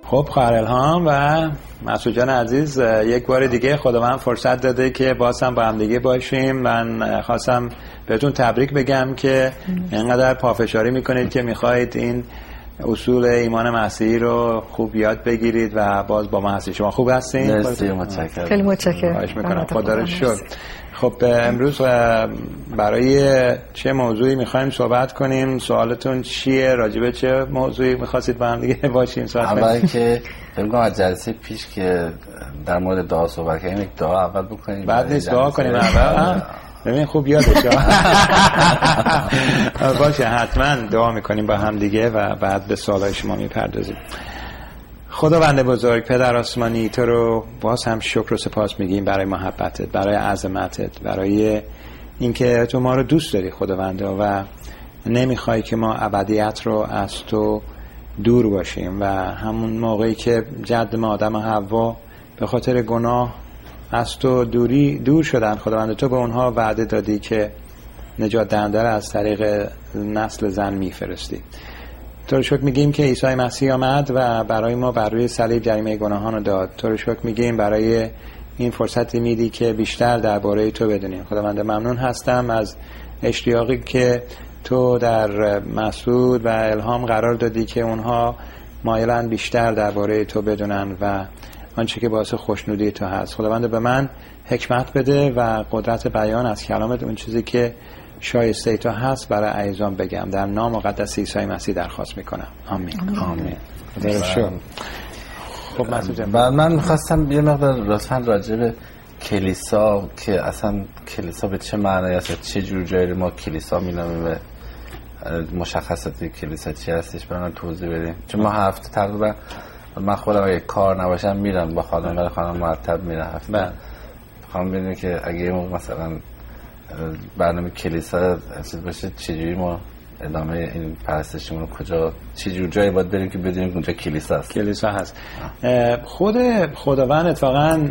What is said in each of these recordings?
خب خواهر الهام و مسعود جان عزیز، یک بار دیگه خداوند فرصت داده که باز هم با هم دیگه باشیم. من خواستم بهتون تبریک بگم که اینقدر پافشاری میکنید که میخواید این اصول ایمان مسیحی رو خوب یاد بگیرید و باز با ما هستید. شما خوب هستین؟ مرسی، متشکرم. خیلی متشکرم. خواهش میکنم. خدا رو شکر. خب امروز برای چه موضوعی میخوایم صحبت کنیم؟ سوالتون چیه؟ راجبه چه موضوعی میخواستید با هم دیگه باشیم صحبت کنیم؟ اول که بگم از جلسه پیش که در مورد دعا صحبت کردیم، یک دعا اول بکنیم بعد نیست دعا کنیم اول. ببین خوب یادش باشه، حتما دعا میکنیم با هم دیگه و بعد به سوالای شما میپردازیم. خداوند بزرگ، پدر آسمانی، تو رو باز هم شکر و سپاس میگیم برای محبتت، برای عظمتت، برای اینکه تو ما رو دوست داری خداوند و نمیخوای که ما ابدیت رو از تو دور باشیم. و همون موقعی که جد ما آدم و حوا به خاطر گناه از تو دور شدن، خداوند تو به اونها وعده دادی که نجات دهنده رو از طریق نسل زن میفرستی. تو رو شکر میگیم که عیسی مسیح آمد و برای ما بر روی صلیب جریمه گناهان رو داد. تو رو شکر میگیم برای این فرصتی میدی که بیشتر درباره تو بدونیم. خداوند ممنون هستم از اشتیاقی که تو در مسعود و الهام قرار دادی که اونها مایلن بیشتر درباره تو بدونن و آنچه که باعث خوشنودی تو هست. خداوند به من حکمت بده و قدرت بیان از کلامت، اون چیزی که شایسته تو هست برای عزیزان بگم. در نام مقدس عیسی مسیح درخواست میکنم. آمین. آمین. خب مسعود جان، من میخواستم یه مقدار لطفاً راجع به کلیسا، که اصلا کلیسا به چه معنی است، چه جور جایی ما کلیسا مینامیم و مشخصات کلیسا چی هستش برای من توضیح بدیم. چون ما هفته تقریبا من خودم اگه کار نباشم میرم با خانم مرتب میرم هفته. میخوام ببینم که اگه مثلا برنامه کلیسا چیز باشه چجوری ما ادامه این پرستشمون رو کجا چجور جایی باید بریم که بدونیم اونجا کلیسا هست. کلیسا هست. خود خداوند اتفاقا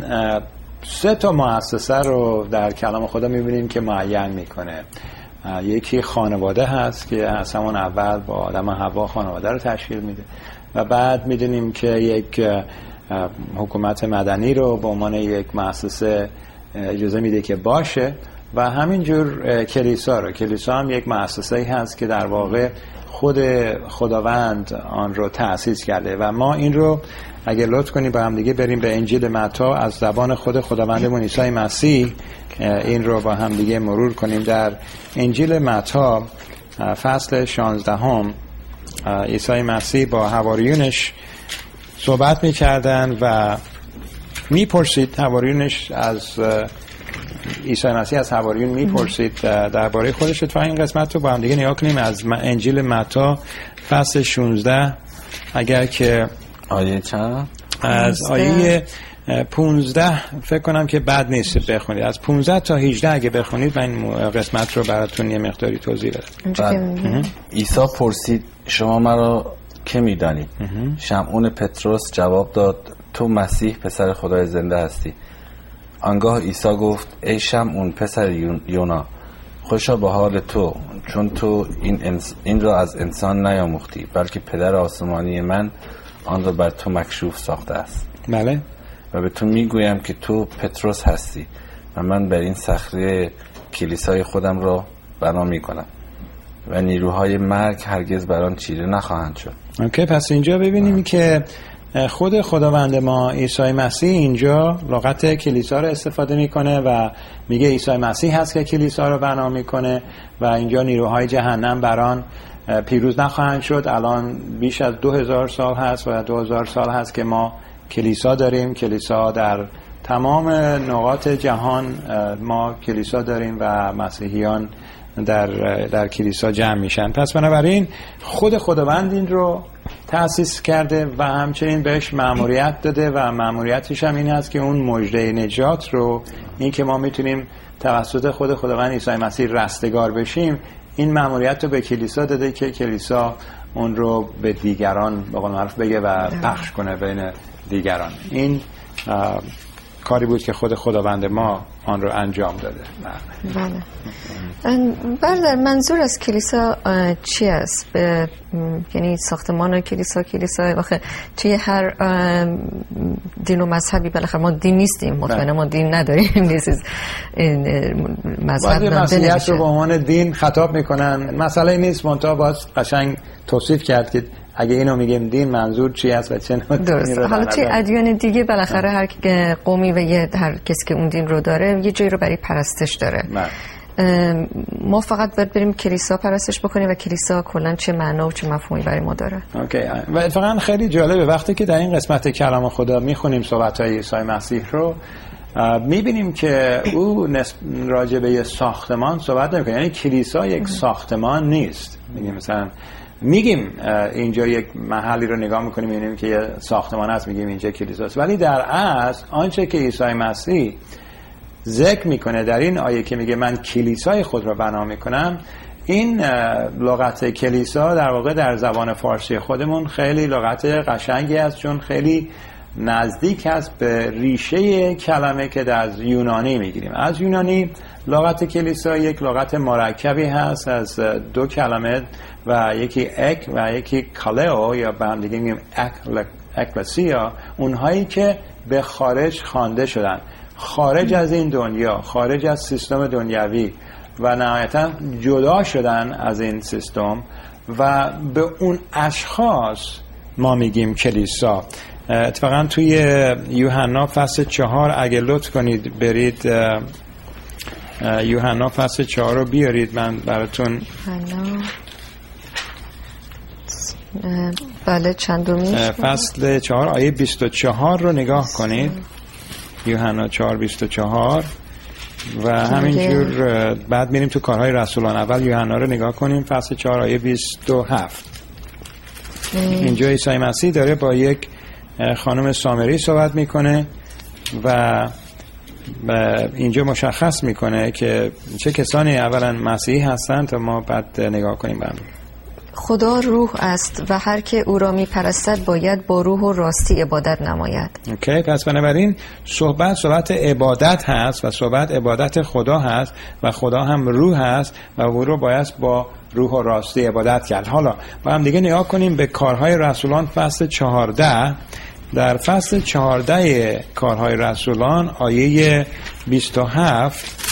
3 مؤسسه رو در کلام خدا میبینیم که معین میکنه. یکی خانواده هست که از همون اول با آدم و حوا خانواده رو تشکیل میده و بعد میدونیم که یک حکومت مدنی رو به عنوان یک مؤسسه اجازه میده که باشه و همینجور کلیسا هم یک مؤسسه‌ای هست که در واقع خود خداوند آن رو تأسیس کرده و ما این رو اگه لطف کنیم با هم دیگه بریم به انجیل متی از زبان خود خداوندمون عیسی مسیح این رو با هم دیگه مرور کنیم. در انجیل متی فصل 16 عیسی مسیح با حواریونش صحبت می‌کردن و میپرسید، حواریونش از عیسی مسیح از حواریون میپرسید درباره خودش. تو این قسمت رو با هم دیگه نگاه کنیم از انجیل متی فصل 16 اگر که آیه چند؟ از آیه 15 فکر کنم که بد نیست بخونید، از 15 تا 18 اگه بخونید من این قسمت رو براتون یه مقداری توضیح بدم. عیسی پرسید شما مرا که میدانید؟ شمعون پتروس جواب داد تو مسیح پسر خدای زنده هستی. آنگاه عیسی گفت ای شمعون پسر یونا، خوشا به حال تو، چون تو این را از انسان نیاموختی بلکه پدر آسمانی من آن را بر تو مکشوف ساخته است. بله. و به تو میگویم که تو پتروس هستی و من بر این صخره کلیسای خودم را بنا میکنم و نیروهای مرگ هرگز بر آن چیره نخواهند شد. اوکی، پس اینجا ببینیم که خود خداوند ما عیسی مسیح اینجا لغت کلیسا رو استفاده میکنه و میگه عیسی مسیح هست که کلیسا رو بنا میکنه و اینجا نیروهای جهنم بران پیروز نخواهند شد. الان بیش از 2000 سال هست و 2000 سال هست که ما کلیسا داریم. کلیسا در تمام نقاط جهان ما کلیسا داریم و مسیحیان در کلیسا جمع میشن. پس بنابراین خود خداوند این رو تأسیس کرده و همچنین بهش مأموریت داده و مأموریتش هم این هست که اون مژده نجات رو، این که ما میتونیم توسط خود خداوند عیسی مسیح رستگار بشیم، این مأموریت رو به کلیسا داده که کلیسا اون رو به دیگران به قول معروف بگه و پخش کنه بین دیگران. این کاری بود که خود خداوند ما آن رو انجام داده. بله. منظور از کلیسا چی است؟ یعنی ساختمان کلیسا واقعا توی هر دین و مذهبی بالاخره ما دین نیستیم، مطمئنا ما دین نداریم، نیست مذهب مسیحیت رو به عنوان دین خطاب میکنن. مسئله نیست، منتها باز قشنگ توصیف کرد که اگه اینو میگیم دین منظور چی است و چه نوع درست. حالا توی ادیان دیگه بالاخره هر قومی و هر کسی که اون دین رو داره یه جایی رو برای پرستش داره. ما فقط باید بریم کلیسا پرستش بکنیم و کلیسا کلا چه معنا و چه مفهومی برای ما داره. اوکی. و اتفاقا خیلی جالبه وقتی که در این قسمت کلام خدا میخونیم صحبت‌های عیسی مسیح رو، میبینیم که او راجع به ساختمان صحبت نمیکنه. یعنی کلیسا یک ساختمان نیست. میگیم اینجا یک محلی رو نگاه میکنیم میبینیم که یه ساختمان هست، میگیم اینجا کلیساست، ولی در اصل آنچه که عیسی مسیح ذکر میکنه در این آیه که میگه من کلیسای خود را بنا میکنم، این لغت کلیسا در واقع در زبان فارسی خودمون خیلی لغت قشنگی است، چون خیلی نزدیک است به ریشه کلمه که در یونانی میگیریم. از یونانی لغت کلیسا یک لغت مرکبی هست از دو کلمه و یکی اک و یکی کالئو، یا به هم دیگه میگیم اکلسیا، اونهایی که به خارج خوانده شدن، خارج از این دنیا، خارج از سیستم دنیوی و نهایتا جدا شدن از این سیستم و به اون اشخاص ما میگیم کلیسا. اتفاقا توی یوحنا فصل 4 اگه لطف کنید برید یوحنا فصل 4 رو بیارید من براتون. بله چندمیش؟ فصل 4 آیه 24 رو نگاه کنید. یوحنا 4:24 و همینجور بعد میریم تو کارهای رسولان. اول یوحنا رو نگاه کنیم فصل 4 آیه 27. اینجا عیسی مسیح داره با یک خانم سامری صحبت میکنه و اینجا مشخص میکنه که چه کسانی اولا مسیحی هستن تا ما بعد نگاه کنیم. خدا روح است و هر که او را میپرستد باید با روح و راستی عبادت نماید. اوکی، پس بنابراین صحبت عبادت هست و صحبت عبادت خدا هست و خدا هم روح هست و او رو باید با روح و راستی عبادت کرد. حالا با هم دیگه نگاه کنیم به کارهای رسولان فصل 14. در فصل 14 کارهای رسولان آیه 27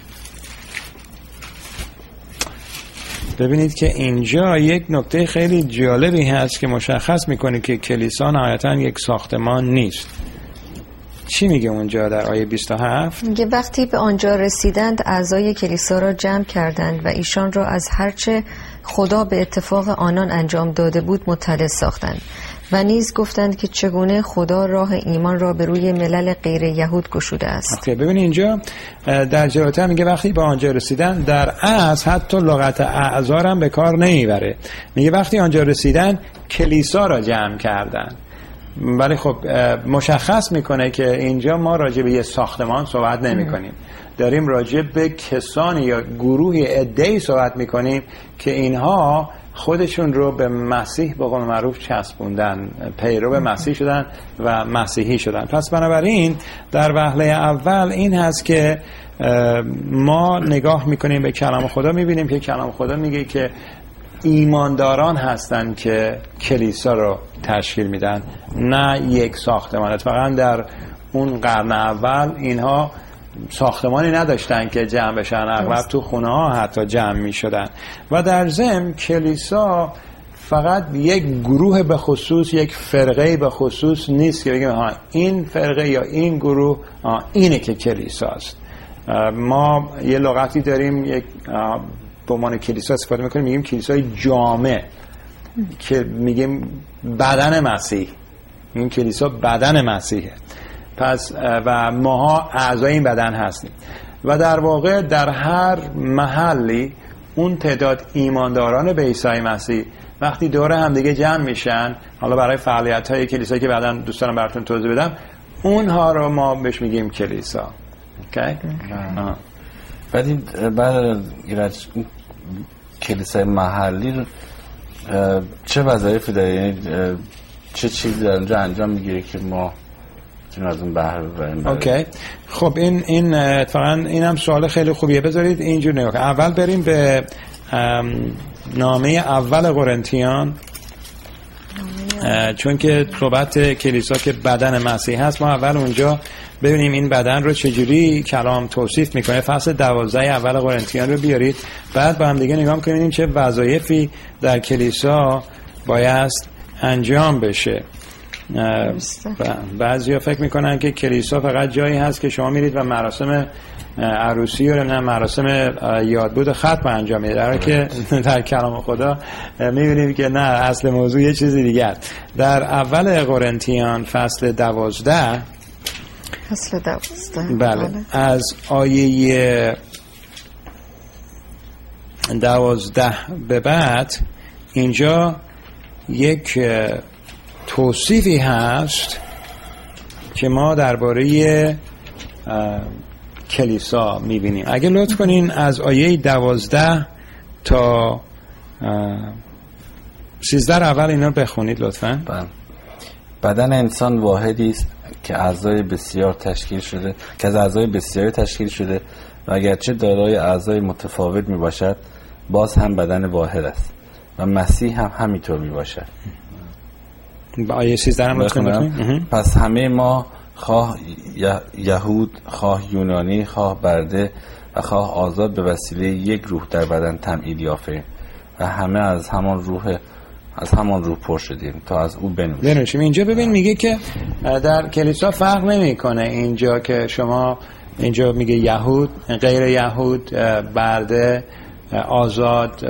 ببینید که اینجا یک نکته خیلی جالبی هست که مشخص میکنه که کلیسا نهایتاً یک ساختمان نیست. چی میگه اونجا در آیه 27؟ میگه وقتی به آنجا رسیدند اعضای کلیسا را جمع کردند و ایشان را از هرچه خدا به اتفاق آنان انجام داده بود مطلع ساختند و نیز گفتند که چگونه خدا راه ایمان را به روی ملل غیر یهود گشوده است. ببینید اینجا در جلوتر میگه وقتی به آنجا رسیدن، در اصل حتی لغت اعضا هم به کار نمیبره، میگه وقتی آنجا رسیدن کلیسا را جمع کردن. ولی خب مشخص میکنه که اینجا ما راجع به یه ساختمان صحبت نمی کنیم، داریم راجع به کسانی یا گروهی عده‌ای صحبت میکنیم که اینها خودشون رو به مسیح به قول معروف چسبوندن، پیرو مسیح شدن و مسیحی شدن. پس بنابراین در وهله اول این هست که ما نگاه میکنیم به کلام خدا، میبینیم که کلام خدا میگه که ایمانداران هستن که کلیسا رو تشکیل میدن، نه یک ساختمان. اتفاقا در اون قرن اول اینها ساختمانی نداشتن که جمع بشن، اغلب تو خونه ها حتی جمع می شدن. و در ضمن کلیسا فقط یک گروه به خصوص، یک فرقه به خصوص نیست که بگیم ها این فرقه یا این گروه اینه که کلیساست. ما یه لغتی داریم، یک به عنوان کلیسا استفاده میکنیم، میگیم کلیسای جامع، که میگیم بدن مسیح، میگیم کلیسا بدن مسیحه. پس و ماها اعضای این بدن هستیم و در واقع در هر محلی اون تعداد ایمانداران به عیسی مسیح وقتی دور هم دیگه جمع میشن، حالا برای فعالیت‌های کلیسا که بعداً دوستانم براتون توضیح بدم، اونها رو ما بهش میگیم کلیسا. اوکی؟ بعد ایرج کلیسای محلی چه وظایفی داره؟ یعنی چه چیزی در اونجا انجام میگیره که ما میتونیم از اون بهره ببریم. اوکی. خب این اتفاقا اینم سوال خیلی خوبیه. بذارید اینجور نگاه. اول بریم به نامه اول قرنتیان، چون که صحبت کلیسا که بدن مسیح هست، ما اول اونجا ببینیم این بدن رو چجوری کلام توصیف میکنه. فصل 12 اول قرنتیان رو بیارید، بعد با هم دیگه نگاه کنیم چه وظایفی در کلیسا بایست انجام بشه. بعضیا فکر میکنن که کلیسا فقط جایی هست که شما میرید و مراسم عروسی و نه مراسم یادبود ختم انجام میدید، در حالی که در کلام خدا میبینیم که نه، اصل موضوع یه چیزی دیگه است. در اول قرنتیان فصل 12 بله، از آیه 12 به بعد اینجا یک توصیفی هست که ما درباره کلیسا میبینیم. اگه لطف کنین از آیه 12 تا 13 اول اینا بخونید لطفاً. بدن انسان واحدی است که اعضای بسیار تشکیل شده، که از اعضای بسیاری تشکیل شده و اگرچه دارای اعضای متفاوت می باشد، باز هم بدن واحد است و مسیح هم همینطور می باشد. آیه 13 هم لطفاً. پس همه ما، خواه یهود، خواه یونانی، خواه برده و خواه آزاد، به وسیله یک روح در بدن تمایل یافتیم و همه از همان روح پر شدیم تا از او بنوشیم. اینجا ببین میگه که در کلیسا فرق نمیکنه. اینجا که شما اینجا میگه یهود، غیر یهود، برده، آزاد،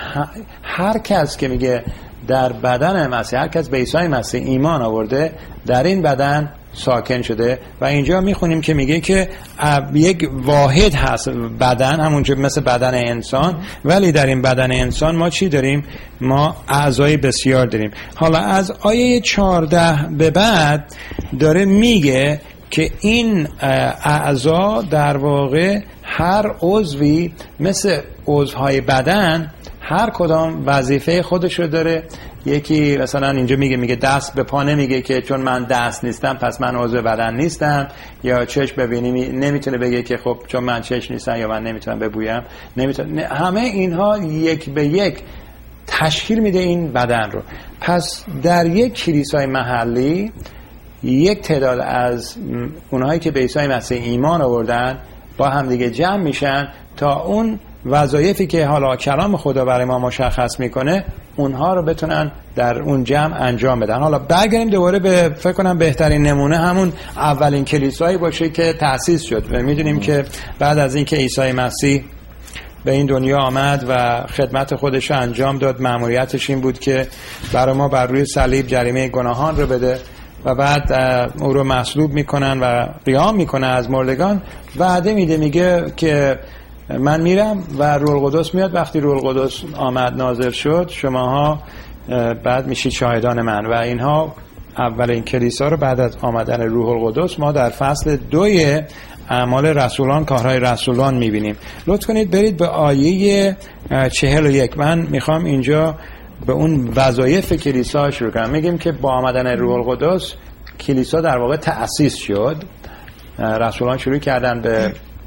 هر کس که میگه در بدن مسیح، هر کس به عیسی مسیح ایمان آورده در این بدن ساکن شده. و اینجا میخونیم که میگه که یک واحد هست بدن، همونجور مثل بدن انسان، ولی در این بدن انسان ما چی داریم؟ ما اعضای بسیار داریم. حالا از آیه 14 به بعد داره میگه که این اعضا در واقع هر عضوی مثل عضوهای بدن هر کدام وظیفه خودشو داره. یکی مثلا اینجا میگه دست به پا نمیگه که چون من دست نیستم پس من عضو بدن نیستم، یا چشم ببینی نمیتونه بگه که خب چون من چشم نیستم یا من نمیتونم ببویم نمیتونه. همه اینها یک به یک تشکیل میده این بدن رو. پس در یک کلیسای محلی یک تعداد از اونهایی که به عیسی مسیح ایمان آوردن با هم دیگه جمع میشن تا اون وظایفی که حالا کلام خدا برای ما مشخص میکنه اونها رو بتونن در اون جمع انجام بدن. حالا برگردیم دوباره به فکر کنم بهترین نمونه همون اولین کلیسایی باشه که تأسیس شد. و میدونیم که بعد از اینکه عیسی مسیح به این دنیا آمد و خدمت خودش رو انجام داد، مأموریتش این بود که برای ما بر روی صلیب جریمه گناهان رو بده و بعد او رو مصلوب میکنن و قیام میکنه از مردگان. وعده میده، میگه که من میرم و روح القدس میاد. وقتی روح القدس آمد نازل شد شماها بعد میشید شاهدان من. و اینها اولین کلیسا رو بعد از آمدن روح القدس ما در فصل 2 اعمال رسولان، کارهای رسولان میبینیم. لطف کنید برید به آیه 41. من میخوام اینجا به اون وظایف کلیسا شروع کنم. میگیم که با آمدن روح القدس کلیسا در واقع تأسیس شد. رسولان شروع کردن به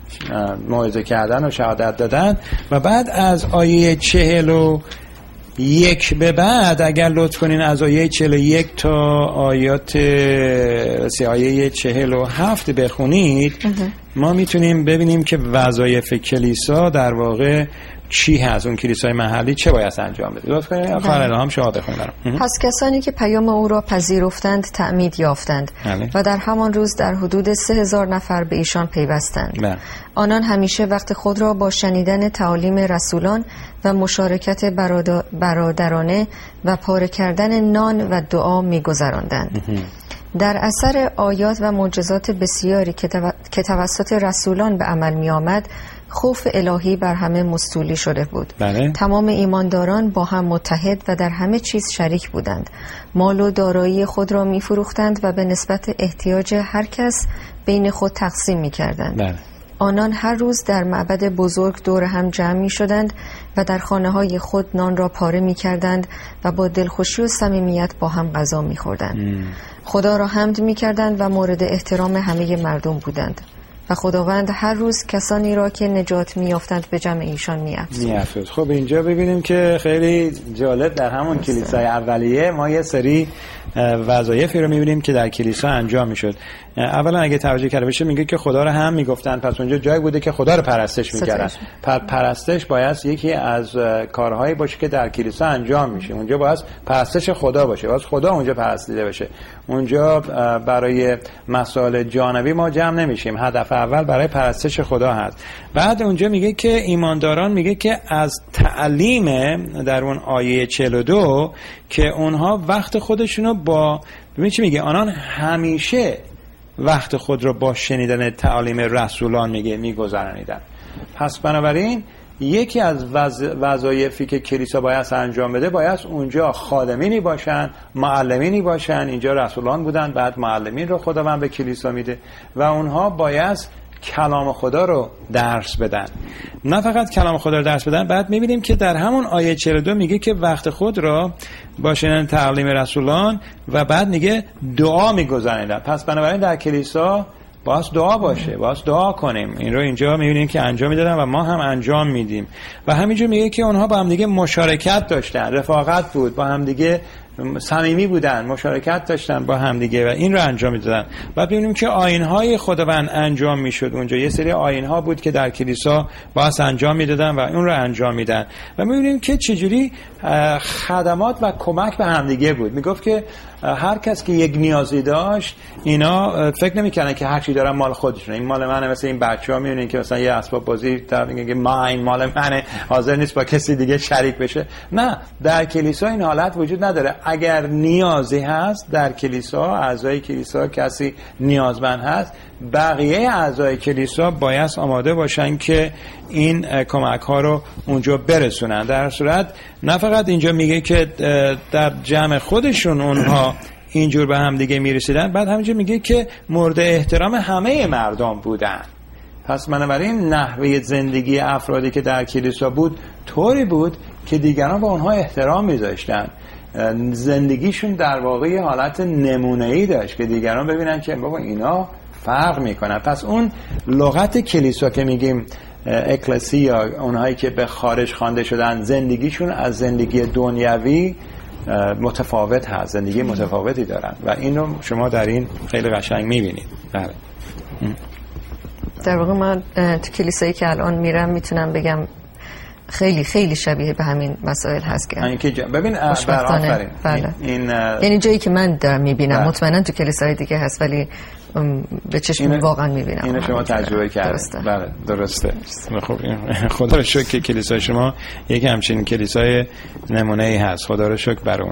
موعظه کردن و شهادت دادن و بعد از آیه 41 به بعد اگر لطف کنین از آیه 41 تا آیه 47 بخونید ما میتونیم ببینیم که وظایف کلیسا در واقع چی هست. اون کلیسای محلی چه باید انجام بده. لطف کنید خواهر الهام شما بخونید. پس کسانی که پیام او را پذیرفتند تعمید یافتند و در همان روز در حدود 3000 نفر به ایشان پیوستند. آنان همیشه وقت خود را با شنیدن تعالیم رسولان و مشارکت برادرانه و پاره کردن نان و دعا می‌گذراندند. در اثر آیات و معجزات بسیاری که توسط رسولان به عمل می آمد، خوف الهی بر همه مستولی شده بود. تمام ایمانداران با هم متحد و در همه چیز شریک بودند. مال و دارایی خود را می فروختند و به نسبت احتیاج هر کس بین خود تقسیم می کردند. آنان هر روز در معبد بزرگ دور هم جمع می شدند و در خانه های خود نان را پاره می کردند و با دلخوشی و صمیمیت با هم غذا می خوردند. خدا را حمد می کردند و مورد احترام همه مردم بودند و خداوند هر روز کسانی را که نجات می یافتند به جمع ایشان می افزود. خب اینجا ببینیم که خیلی جالب در همون کلیسای اولیه ما یه سری وظایفی رو می‌بینیم که در کلیسا انجام می‌شد. اولا اگه توجه کرده بشه میگه که خدا رو هم میگفتن، پس اونجا جایی بوده که خدا رو پرستش می‌کردن. پرستش باید یکی از کارهایی باشه که در کلیسا انجام میشه. اونجا باید پرستش خدا باشه، باید خدا اونجا پرستیده بشه. اونجا برای مسائل جانبی ما جمع نمیشیم. هدف اول برای پرستش خدا هست. بعد اونجا میگه که ایمانداران، میگه که از تعلیم در اون آیه 42 که اونها وقت خودشونو با، ببین چی میگه، آنان همیشه وقت خود رو با شنیدن تعالیم رسولان میگذرانیدن. پس بنابراین یکی از وظایفی که کلیسا باید انجام بده، باید اونجا خادمینی باشن، معلمینی باشن. اینجا رسولان بودن، بعد معلمین رو خداوند به کلیسا میده و اونها باید کلام خدا رو درس بدن. نه فقط کلام خدا رو درس بدن، بعد میبینیم که در همون آیه 42 میگه که وقت خود را با شنیدن تعالیم رسولان و بعد میگه دعا میگذرانیدن. پس بنابراین در کلیسا باید دعا باشه، باید دعا کنیم. این رو اینجا میبینیم که انجام میدادن و ما هم انجام میدیم. و همینجور میگه که اونها با هم دیگه مشارکت داشتن، رفاقت بود، با هم دیگه صمیمی بودن، مشارکت داشتن با هم دیگه و این رو انجام میدادن. بعد ببینیم که آیین‌های خداوند انجام میشد. اونجا یه سری آیین‌ها بود که در کلیسا باز انجام میدادن و اون رو انجام میدن. و میبینیم که چجوری خدمات و کمک به هم دیگه بود. میگفت که هر کس که یک نیازی داشت، اینا فکر نمی‌کردن که هر چی دارن مال خودشونه. این مال منه. مثلا این بچه‌ها میبینین که مثلا یه اسباب بازی طرف میگه این مال منه، حاضر نیست با کسی دیگه شریک بشه. نه، در کلیسا این حالت وجود نداره. اگر نیازی هست در کلیسا، اعضای کلیسا کسی نیازمند هست، بقیه اعضای کلیسا باید آماده باشن که این کمک ها رو اونجا برسونن. در صورت نه فقط اینجا میگه که در جمع خودشون اونها اینجور به هم دیگه میرسیدن، بعد همینجا میگه که مورد احترام همه مردم بودن. پس بنابراین نحوه زندگی افرادی که در کلیسا بود طوری بود که دیگران با اونها احترام میذاشتن. زندگیشون در واقع یه حالت نمونه‌ای داشت که دیگران ببینن که بابا اینا فرق میکنن. پس اون لغت کلیسا که میگیم اکلسیا، اونهایی که به خارج خوانده شدن، زندگیشون از زندگی دنیوی متفاوت هست، زندگی متفاوتی دارن و اینو شما در این خیلی قشنگ میبینید. بله. در واقع من تو کلیسایی که الان میرم میتونم بگم خیلی خیلی شبیه به همین مسائل هست که ببین آفرین. بله. این یعنی جایی که من دارم میبینم، مطمئنا تو کلیسای دیگه هست ولی به چشم واقعا میبینم. اینو شما تجربه کردید. بله درسته. خب خدا رو شکر که کلیسای شما یک همچین کلیسای نمونه‌ای هست. خدا رو شکر بر اون.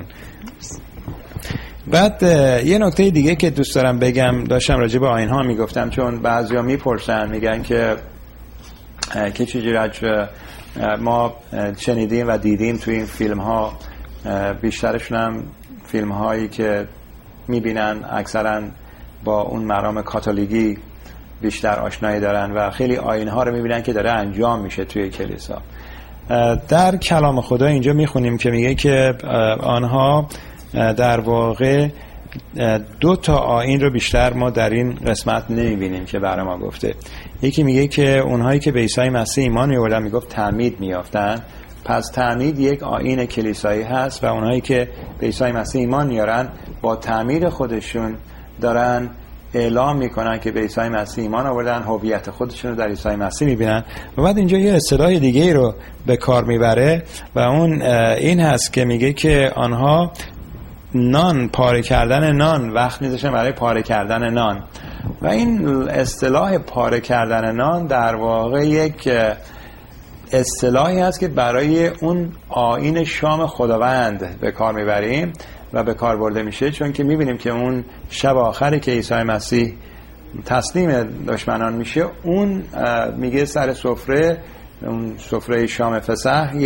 بعد یه نکته دیگه که دوست دارم بگم، داشتم راجع به آیین‌ها میگفتم، چون بعضیا میپرسن میگن که چجوری ما شنیدیم و دیدیم تو این فیلم ها، بیشترشون هم فیلم هایی که میبینن اکثرا با اون مرام کاتولیکی بیشتر آشنایی دارن و خیلی آیین ها رو میبینن که داره انجام میشه توی کلیسا. در کلام خدا اینجا میخونیم که میگه که آنها در واقع 2 تا آیین رو بیشتر ما در این قسمت نمیبینیم که برای ما گفته. یکی میگه که اونهایی که به عیسی مسیح ایمان می‌آوردن، میگفت تعمید میافتن. پس تعمید یک آیین کلیسایی هست و اونهایی که به عیسی مسیح ایمان میارن با تعمید خودشون دارن اعلام میکنن که به عیسی مسیح ایمان آوردن، هویت خودشون رو در عیسی مسیح میبینن. و بعد اینجا یه اصطلاح دیگه رو به کار میبره و اون این هست که میگه که آنها نان، پاره کردن نان، وقت میذاشتن برای پاره کردن نان. و این اصطلاح پاره کردن نان در واقع یک اصطلاحی هست که برای اون آیین شام خداوند به کار میبریم و به کار برده میشه، چون که میبینیم که اون شب آخری که عیسی مسیح تسلیم دشمنان میشه، اون میگه سر سفره، اون سفره شام فسح، یک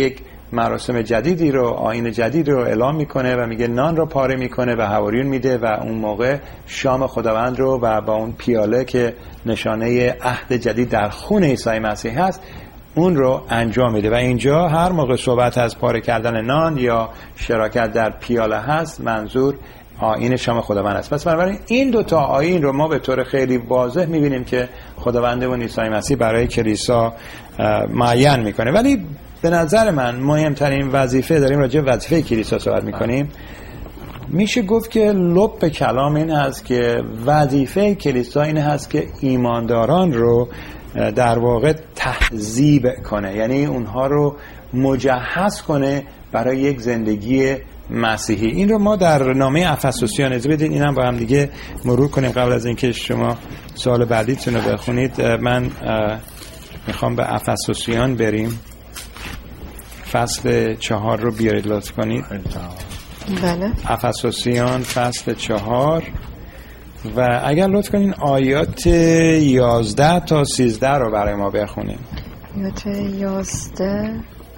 مراسم جدیدی رو، آیین جدید رو اعلام میکنه و میگه نان رو پاره میکنه و حواریون میده و اون موقع شام خداوند رو و با اون پیاله که نشانه عهد جدید در خون عیسی مسیح هست اون رو انجام میده. و اینجا هر موقع صحبت از پاره کردن نان یا شراکت در پیاله هست منظور آیین شام خداوند است. پس بنابراین این دوتا آیین رو ما به طور خیلی واضح میبینیم که خداوندمون عیسی مسیح برای کلیسا معین میکنه. ولی به نظر من مهمترین وظیفه، داریم راجع به وظیفه کلیسا صحبت میکنیم، میشه گفت که لب کلام این هست که وظیفه کلیسا این هست که ایمانداران رو در واقع تهذیب کنه، یعنی اونها رو مجهز کنه برای یک زندگی مسیحی. این رو ما در نامه افسوسیان، اجازه بدین اینم با هم دیگه مرور کنیم قبل از اینکه شما سوال بعدیتون رو بخونید. من میخوام به افسوسیان بریم، فصل 4 رو بیارید لطف کنید. بله. افسوسیان فصل 4 و اگر لطف کنین آیات 11 تا 13 رو برای ما بخونیم. آیات 11.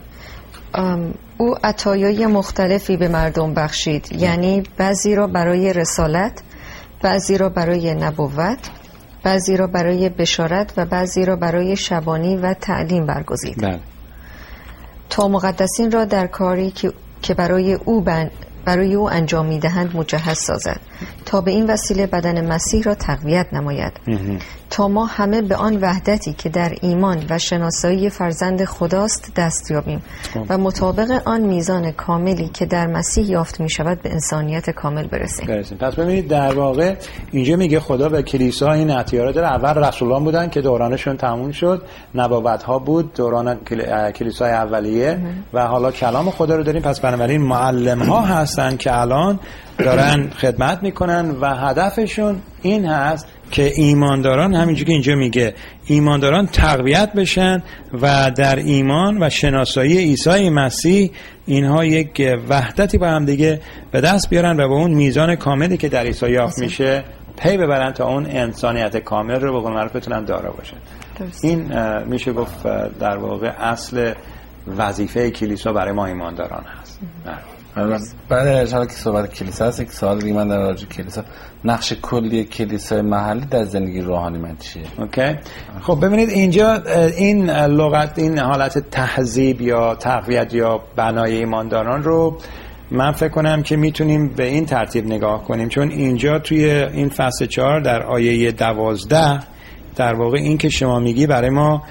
او عطایای مختلفی به مردم بخشید، یعنی بعضی را برای رسالت، بعضی را برای نبوت، بعضی را برای بشارت و بعضی را برای شبانی و تعلیم برگزید. بله. تا مقدسین را در کاری که برای او انجام میدهند مجهز سازد، تا به این وسیله بدن مسیح را تقویت نماید، تا ما همه به آن وحدتی که در ایمان و شناسایی فرزند خداست دست یابیم و مطابق آن میزان کاملی که در مسیح یافت می شود به انسانیت کامل برسیم. پس ببینید در واقع اینجا میگه خدا به کلیسا این اختیارات داره. اول رسولان بودن که دورانشون تموم شد، نبوت ها بود دوران کلیسای اولیه و حالا کلام خدا رو داریم. پس بنابراین معلم ها هستن که الان دارن خدمت میکنن و هدفشون این هست که ایمانداران، همینجوری که اینجا میگه، ایمانداران تقویت بشن و در ایمان و شناسایی عیسی مسیح اینها یک وحدتی با هم دیگه به دست بیارن و با اون میزان کاملی که در عیسی یافت میشه پی ببرن تا اون انسانیت کامل رو به قول معروف بتونن دارا باشن. این میشه گفت در واقع اصل وظیفه کلیسا برای ما ایمانداران هست. بعد از که صحبت کلیسا هست، یک سوال دیگه من در راجع کلیسا، نقش کلی کلیسای محلی در زندگی روحانی من چیه؟ اوکی. خب ببینید اینجا این لغت، این حالت تهذیب یا تقویت یا بنای ایمانداران رو من فکر کنم که میتونیم به این ترتیب نگاه کنیم، چون اینجا توی این فصل 4 در آیه 12 در واقع این که شما میگی برای ما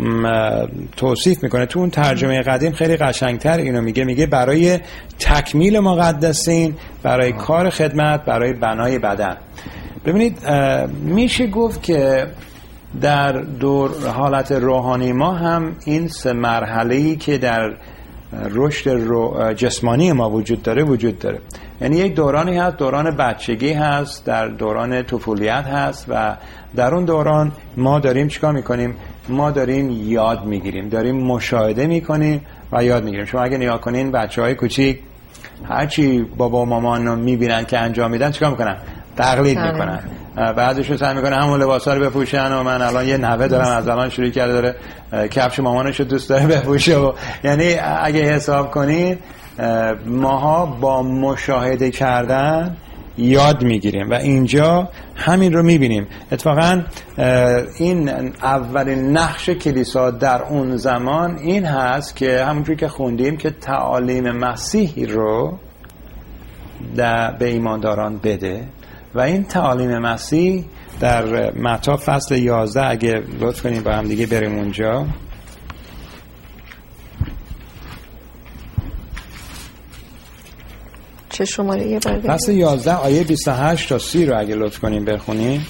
توصیف میکنه. تو اون ترجمه قدیم خیلی قشنگتر اینو میگه برای تکمیل مقدسین، برای کار خدمت، برای بنای بدن. ببینید میشه گفت که در دور حالت روحانی ما هم این 3 مرحله‌ای که در رشد جسمانی ما وجود داره. یعنی یک دورانی هست، دوران بچگی هست، در دوران طفولیت هست و در اون دوران ما داریم چیکار میکنیم؟ ما داریم یاد میگیریم، داریم مشاهده میکنیم و یاد میگیریم. شما اگه نگاه کنین بچهای کوچیک هرچی بابا و مامان رو میبینن که انجام میدن چیکار میکنن؟ تقلید میکنن. بعضیشون سعی میکنه همون لباسا رو بپوشن و من الان یه نوه دارم از الان شروع کرده داره کفش مامانش رو دوست داره بپوشه و یعنی اگه حساب کنین ماها با مشاهده کردن یاد میگیریم و اینجا همین رو میبینیم. اتفاقا این اولین نقش کلیسا در اون زمان این هست که همونجوری که خوندیم که تعالیم مسیح رو به ایمانداران بده و این تعالیم مسیح در متی فصل 11 اگه لطف کنیم با هم دیگه بریم اونجا. چه شماره یه برگردیم؟ فصل 11 آیه 28 تا 30 رو اگه لطف کنیم بخونیم.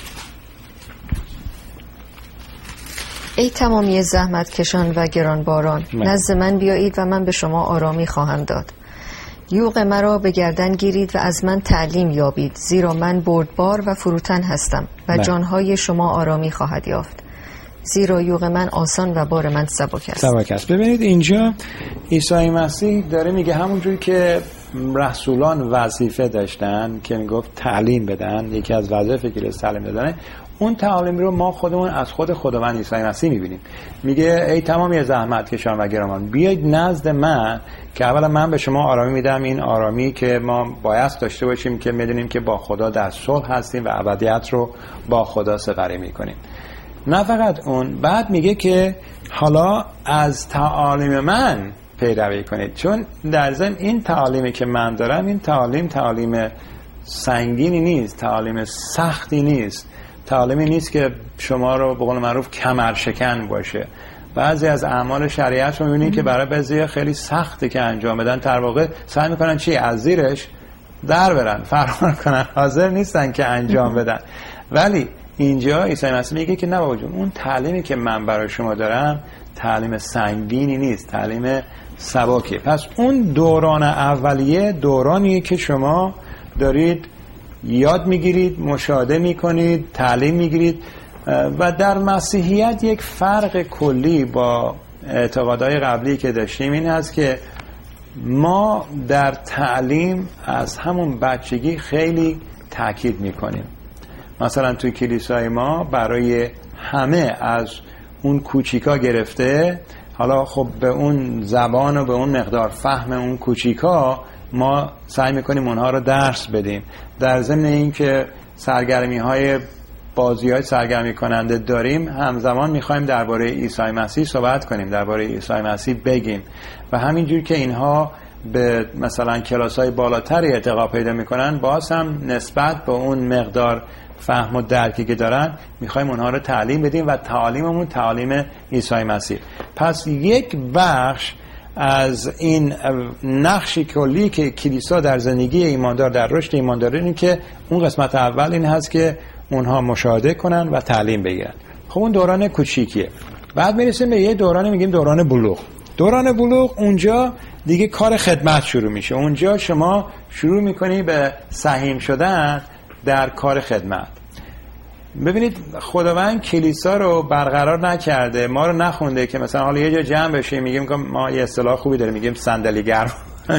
ای تمامی زحمت کشان و گرانباران، نزد من بیایید و من به شما آرامی خواهم داد. یوغ مرا به گردن گیرید و از من تعلیم یابید، زیرا من بردبار و فروتن هستم و جانهای شما آرامی خواهد یافت، زیرا یوغ من آسان و بار من سبک است. ببینید اینجا عیسی مسیح داره میگه همونجوری که رسولان وظیفه داشتن که میگفت تعلیم بدن، یکی از وظایف کلیسا تعلیم دادن. اون تعالیم رو ما خودمون از خود خداوند عیسی مسیح میبینیم. میگه ای تمامی زحمت کشان و گرامان بیایید نزد من که اولا من به شما آرامی میدم، این آرامی که ما باید داشته باشیم که میدونیم که با خدا در صلح هستیم و ابدیت رو با خدا سپری میکنیم. نه فقط اون، بعد میگه که حالا از تعالیم من پیروی کنید، چون در ضمن این تعالیمی که من دارم، این تعالیم سنگینی نیست، تعالیم سختی نیست، تعالیمی نیست که شما رو به قول معروف کمرشکن باشه. بعضی از اعمال شریعت رو می‌بینید که برای بعضی خیلی سخته که انجام بدن، در واقع سعی میکنن چی؟ از زیرش در برن، فرار کنن، حاضر نیستن که انجام بدن. ولی اینجا عیسی مسیح میگه که نه بابا جون، اون تعلیمی که من برای شما دارم تعلیم سنگینی نیست، تعلیم سبکه. پس اون دوران اولیه دورانیه که شما دارید یاد میگیرید، مشاهده میکنید، تعلیم میگیرید. و در مسیحیت یک فرق کلی با اعتقادهای قبلی که داشتیم این هست که ما در تعلیم از همون بچگی خیلی تاکید میکنیم. مثلا توی کلیسای ما برای همه از اون کوچیکا گرفته، حالا خب به اون زبان و به اون مقدار فهم اون کوچیکا ما سعی میکنیم اونها رو درس بدیم. در ضمن این که سرگرمی‌های بازی‌های سرگرمی کننده داریم، همزمان میخوایم درباره عیسی مسیح صحبت کنیم، درباره عیسی مسیح بگیم. و همینجور که اینها به مثلا کلاس‌های بالاتری ارتقا پیدا میکنن، باز هم نسبت به اون مقدار فهم و درکی که دارن میخوایم اونها رو تعلیم بدیم و تعالیممون تعالیم عیسی مسیح. پس یک بخش از این نقش کلی که کلیسا در زندگی ایماندار، در رشد ایماندار، این که اون قسمت اول این هست که اونها مشاهده کنن و تعلیم بگیرن. خب اون دوران کوچیکیه. بعد میرسیم به یه دورانی میگیم دوران بلوغ. دوران بلوغ اونجا دیگه کار خدمت شروع میشه. اونجا شما شروع میکنی به سهیم شدن در کار خدمت. ببینید خداوند کلیسا رو برقرار نکرده، ما رو نخونده که مثلا حالا یه جا جمع بشیم میگیم که ما یه اصطلاح خوبی داریم میگیم صندلی گرم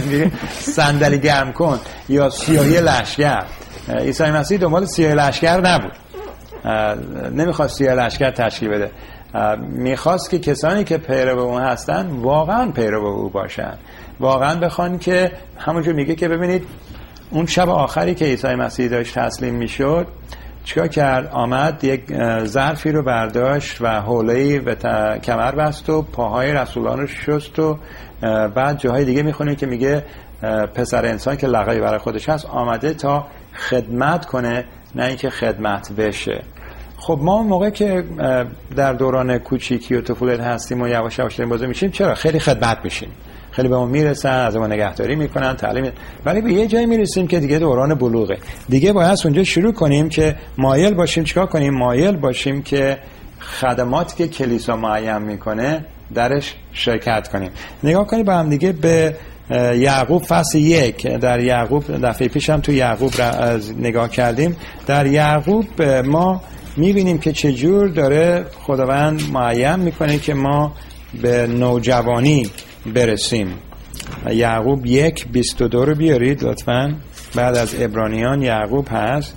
صندلی گرم کن یا سیاهی لشگر. عیسی مسیح دنبال سیاهی لشگر نبود، نمیخواست سیاهی لشگر تشکیل بده، میخواست که کسانی که پیرو اون هستن واقعا پیرو او باشن، واقعا بخوان که همونجور میگه که ببینید اون شب آخری که عیسی مسیح داشت تسلیم میشد چیکار کرد؟ آمد یک ظرفی رو برداشت و حوله‌ای به کمر بست و پاهای رسولان رو شست و بعد جاهای دیگه میخونه که میگه پسر انسان که لقبی برای خودش هست آمده تا خدمت کنه نه اینکه خدمت بشه. خب ما اون موقع که در دوران کوچیکی و طفولیت هستیم و یواش یواش داریم بزرگ میشیم، چرا خیلی خدمت میشیم، خیلی به ما میرسن، از ما نگهداری میکنن، تعلیم. ولی به یه جایی میرسیم که دیگه دوران بلوغه، دیگه باید اونجا شروع کنیم که مایل باشیم چیکار کنیم؟ مایل باشیم که خدماتی که کلیسا معین میکنه درش شرکت کنیم. نگاه کنیم با هم دیگه به یعقوب فصل 1. در یعقوب دفعه پیش هم تو یعقوب نگاه کردیم. در یعقوب ما میبینیم که چجور داره خداوند معین میکنه که ما به نوجوانی برسیم. یعقوب 1:22 رو بیارید لطفاً. بعد از عبرانیان یعقوب هست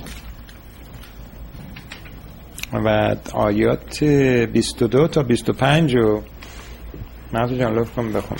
و آیات 22 تا 25 رو محمد جان لطف کن بخون.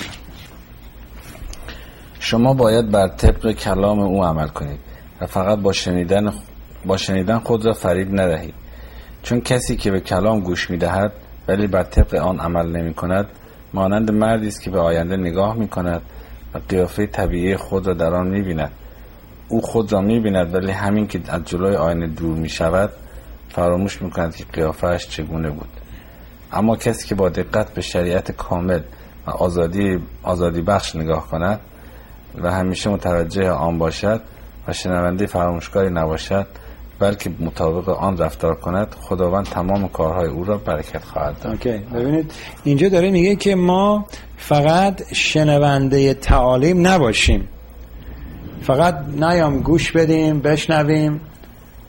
شما باید بر طبق کلام او عمل کنید و فقط با شنیدن خود را فریب ندهید، چون کسی که به کلام گوش می‌دهد ولی بر طبق آن عمل نمی‌کند مانند مردی است که به آینده نگاه می‌کند و قیافه طبیعی خود را در آن می‌بیند. او خود را می‌بیند ولی همین که از جلوی آینه دور می‌شود فراموش می‌کند که قیافه‌اش چگونه بود. اما کسی که با دقت به شریعت کامل و آزادی بخش نگاه کند و همیشه متوجه آن باشد و شنونده فراموشکاری نباشد بلکه مطابق آن رفتار کند، خداوند تمام کارهای او را برکت خواهد داد. ببینید اینجا داره میگه که ما فقط شنونده تعالیم نباشیم، فقط نیام گوش بدیم بشنویم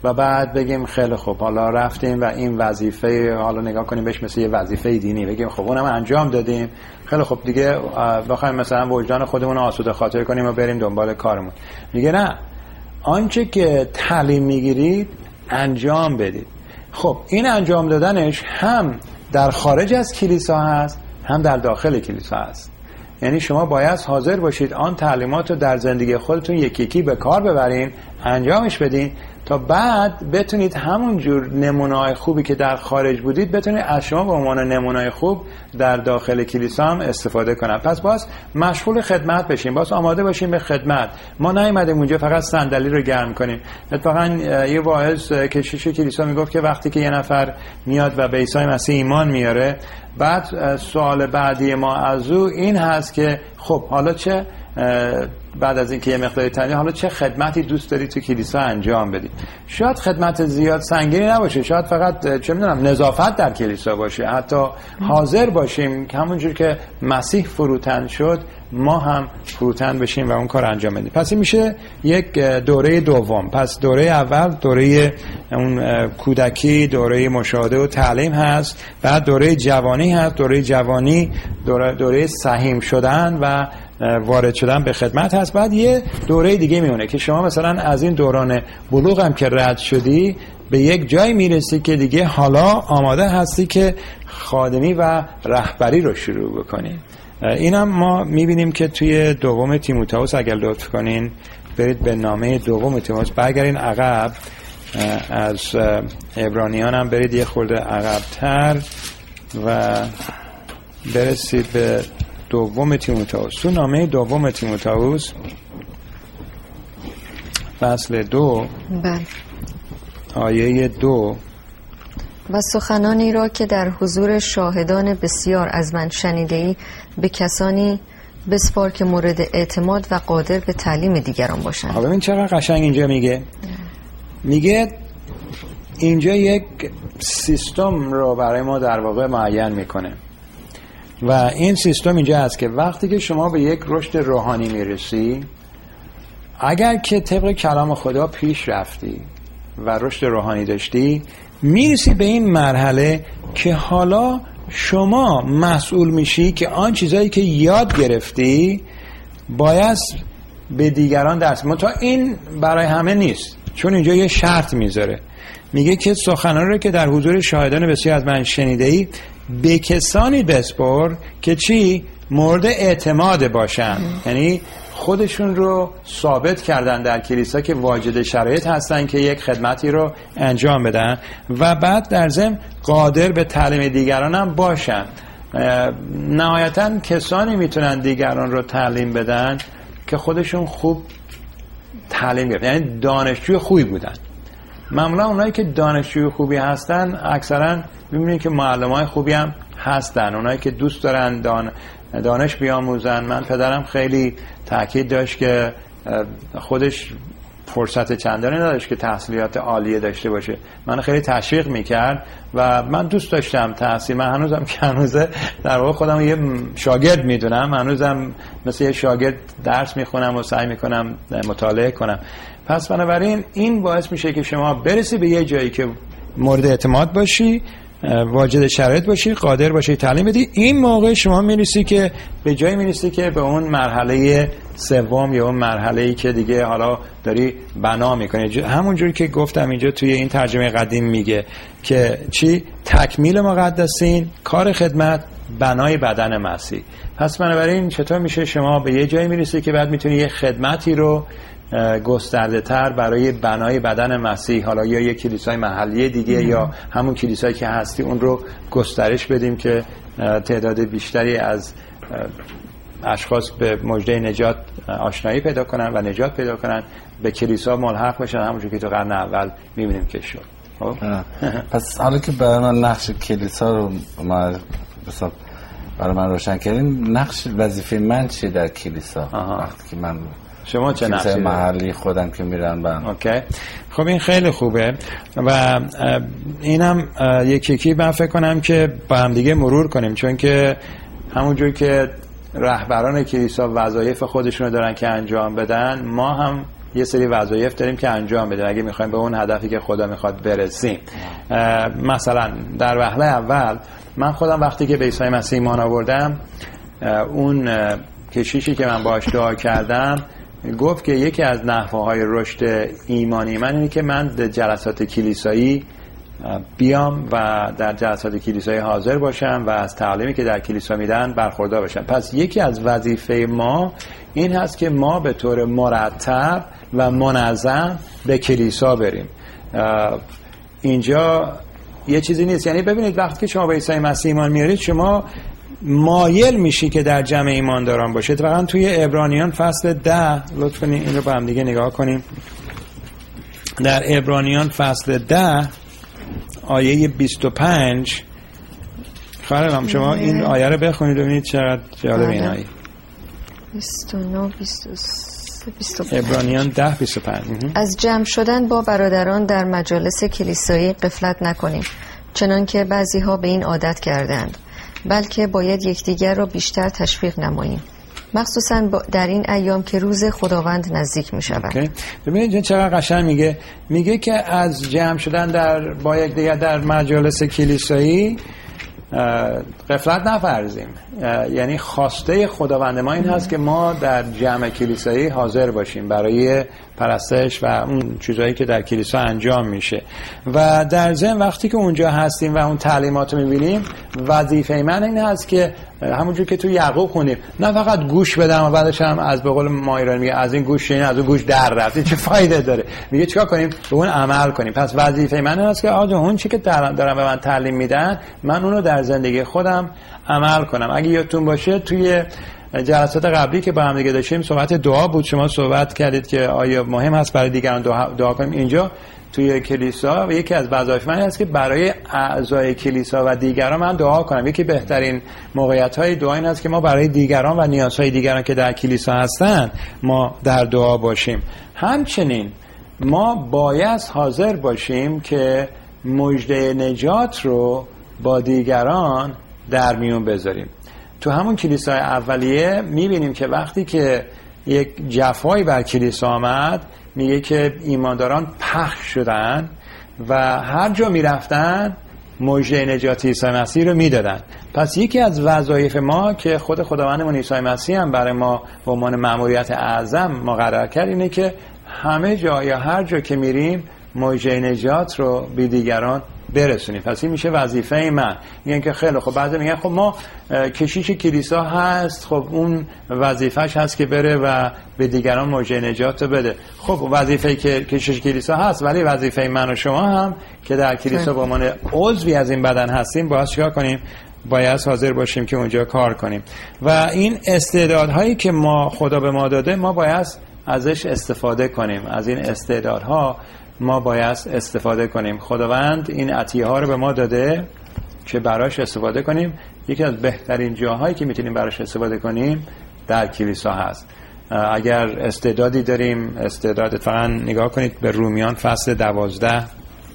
و بعد بگیم خیلی خوب حالا رفتیم و این وظیفه حالا نگاه کنیم بهش مثل یه وظیفه دینی، بگیم خب اونم انجام دادیم، خیلی خوب دیگه بخوایم مثلا وجدان خودمون رو آسوده خاطر کنیم و بریم دنبال کارمون. میگه نه، آنچه که تعلیم میگیرید انجام بدید. خب این انجام دادنش هم در خارج از کلیسا هست هم در داخل کلیسا هست. یعنی شما باید حاضر باشید آن تعلیمات رو در زندگی خودتون یکی یکی به کار ببرین، انجامش بدین، تا بعد بتونید همون جور نمونه‌های خوبی که در خارج بودید بتونید از شما به عنوان نمونه‌های خوب در داخل کلیسا هم استفاده کنن. پس باز مشغول خدمت بشیم، باز آماده باشیم به خدمت. ما نیومدیم اونجا فقط صندلی رو گرم کنیم. اتفاقا یه واعظ کشیش کلیسا میگفت که وقتی که یه نفر میاد و به عیسی مسیح ایمان میاره، بعد سوال بعدی ما از او این هست که خب حالا چه بعد از اینکه یه مقداری تنظیم، حالا چه خدمتی دوست داری تو کلیسا انجام بدی؟ شاید خدمت زیاد سنگینی نباشه، شاید فقط چه میدونم نظافت در کلیسا باشه، حتی حاضر باشیم که همونجور که مسیح فروتن شد ما هم فروتن بشیم و اون کار انجام بدیم. پس این میشه یک دوره دوم. پس دوره اول دوره اون کودکی، دوره مشاهده و تعلیم هست، بعد دوره جوانی هست، دوره جوانی دوره سهیم شدن و وارد شدن به خدمت هست. بعد یه دوره دیگه میونه که شما مثلا از این دوران بلوغ هم که رد شدی به یک جای میرسی که دیگه حالا آماده هستی که خادمی و رهبری رو شروع بکنی. اینم ما میبینیم که توی دوم تیموتائوس، اگر لطف کنین برید به نامه دوم تیموتائوس، برگردین عقب، از عبرانیان هم برید یه خورده عقب‌تر و برسید به دوم تیموتائوس. تو نامه دوم تیموتائوس فصل 2 آیه 2: و سخنانی را که در حضور شاهدان بسیار از من شنیده‌ای به کسانی بسپار که مورد اعتماد و قادر به تعلیم دیگران باشند. ببین چقدر قشنگ اینجا میگه اینجا یک سیستم رو برای ما در واقع معین میکنه و این سیستم اینجا هست که وقتی که شما به یک رشد روحانی میرسی، اگر که طبق کلام خدا پیش رفتی و رشد روحانی داشتی، میرسی به این مرحله که حالا شما مسئول میشی که آن چیزایی که یاد گرفتی باید به دیگران درس. منتها این برای همه نیست، چون اینجا یه شرط میذاره، میگه که سخنان رو که در حضور شاهدان بسیار از من شنیده‌ای به کسانی بسپار که چی؟ مورد اعتماد باشن. یعنی خودشون رو ثابت کردن در کلیسا که واجد شرایط هستن که یک خدمتی رو انجام بدن و بعد در ضمن قادر به تعلیم دیگران هم باشن. نهایتاً کسانی میتونن دیگران رو تعلیم بدن که خودشون خوب تعلیم گرفتن، یعنی دانشجوی خوبی بودن. معمولا اونایی که دانشجوی خوبی هستن اکثرا میبینید که معلمای خوبی هم هستن، اونایی که دوست دارن دانش بیاموزن. من پدرم خیلی تاکید داشت که خودش فرصت چندانی نداشت که تحصیلات عالیه داشته باشه، من خیلی تشویق میکرد و من دوست داشتم تحصیل. من هنوزم که هنوزه در واقع خودم یه شاگرد میدونم، هنوزم مثل یه شاگرد درس میخونم و سعی میکنم مطالعه کنم. پس بنابراین این باعث میشه که شما برسی به یه جایی که مورد اعتماد باشی، واجد شرایط باشی، قادر باشی تعلیم بدی. این موقع شما میرسی که به جایی میرسی که به اون مرحله سوم یا اون مرحله‌ای که دیگه حالا داری بنا میکنی. همونجوری که گفتم اینجا توی این ترجمه قدیم میگه که چی؟ تکمیل مقدسین، کار خدمت، بنای بدن مسیح. پس بنابراین چطور میشه شما به یه جایی میرسی که بعد میتونی یه خدمتی رو گسترده تر برای بنای بدن مسیح، حالا یا یک کلیسای محلی دیگه یا همون کلیسایی که هستی اون رو گسترش بدیم که تعداد بیشتری از اشخاص به مژده نجات آشنایی پیدا کنن و نجات پیدا کنن، به کلیسا ملحق بشن، همونجور که تو قرن اول میبینیم که شد. پس حالا که برای من نقش کلیسا رو برای من روشن کردیم، نقش وظیفه من چیه در کلیسا؟ وقتی که من شما چه نقشی محلی خودم که میرن اوکی. خب این خیلی خوبه و اینم یکی من فکر کنم که با هم دیگه مرور کنیم، چون که همونجور که رهبران کلیسا وظایف خودشونو دارن که انجام بدن، ما هم یه سری وظایف داریم که انجام بدیم اگه میخوایم به اون هدفی که خدا میخواد برسیم. مثلا در وهله اول من خودم وقتی که به عیسی مسیح ایمان آوردم، اون کشیشی که من باهاش دعا کردم گفت که یکی از نحوه‌های رشد ایمانی من اینه که من در جلسات کلیسایی بیام و در جلسات کلیسایی حاضر باشم و از تعلیمی که در کلیسا میدن برخوردار باشم. پس یکی از وظیفه ما این هست که ما به طور مرتب و منظم به کلیسا بریم. اینجا یه چیزی نیست. یعنی ببینید وقتی که شما به عیسی مسیح ایمان میارید شما مایل میشی که در جمع ایمانداران باشید. واقعا توی عبرانیان فصل 10 لطفاً این رو با هم دیگه نگاه کنیم. در عبرانیان فصل 10 آیه 25 خواهرم شما این آیه رو بخونید ببینید چقدر جالب این آیه. 29 23 عبرانیان 10:25 از جمع شدن با برادران در مجالس کلیسایی غفلت نکنیم، چنان که بعضی ها به این عادت کردند، بلکه باید یکدیگر را بیشتر تشویق نماییم، مخصوصا در این ایام که روز خداوند نزدیک می شود. ببینید چقدر قشنگ میگه که از جمع شدن با یکدیگر در مجالس کلیسایی غفلت نفرزیم. یعنی خواسته خداوند ما این هست که ما در جمع کلیسایی حاضر باشیم برای پرستش و اون چیزایی که در کلیسا انجام میشه. و در ضمن وقتی که اونجا هستیم و اون تعلیمات رو میبینیم، وظیفه من این هست که همونجور که تو یعقوب خوندیم نه فقط گوش بدم و بعدش هم از به قول ما ایرانی میگه از این گوش شنید از اون گوش در رفت، چه فایده داره؟ میگه چیکار کنیم؟ به اون عمل کنیم. پس وظیفه من این هست که آقا اون چیزی که دارن به من تعلیم میدن من اونو در زندگی خودم عمل کنم. اگه یادتون باشه توی جلسات قبلی که با هم دیگه داشتیم صحبت دعا بود، شما صحبت کردید که آیا مهم هست برای دیگران دعا کنیم. اینجا توی کلیسا و یکی از وظایف من هست که برای اعضای کلیسا و دیگران من دعا کنم. یکی بهترین موقعیت‌های دعا این هست که ما برای دیگران و نیازهای دیگران که در کلیسا هستن ما در دعا باشیم. همچنین ما باید حاضر باشیم که مژده نجات رو با دیگران در میون بذاریم. تو همون کلیسای اولیه میبینیم که وقتی که یک جفایی بر کلیسا آمد، میگه که ایمانداران پخش شدن و هر جا میرفتن مژده نجات عیسی مسیح رو میدادن. پس یکی از وظایف ما که خود خداوندمون عیسی مسیح هم برای ما به عنوان مأموریت اعظم مقرر کرد اینه که همه جا یا هر جا که میریم مژده نجات رو به دیگران برسونیم. پس این میشه وظیفه من. میگن که خیلی خب بعضی میگن خب ما کشیش کلیسا هست، خب اون وظیفه‌اش هست که بره و به دیگران مژده نجات رو بده. خب وظیفه که کشیش کلیسا هست، ولی وظیفه من و شما هم که در کلیسا به عنوان عضوی از این بدن هستیم باید چیکار کنیم؟ باید حاضر باشیم که اونجا کار کنیم. و این استعدادهایی که خدا به ما داده ما باید ازش استفاده کنیم. از این استعدادها ما باید استفاده کنیم. خداوند این عطیه ها رو به ما داده که براش استفاده کنیم. یکی از بهترین جاهایی که میتونیم براش استفاده کنیم در کلیسا هست. اگر استعدادی داریم، استعداد فقط نگاه کنید به رومیان فصل 12.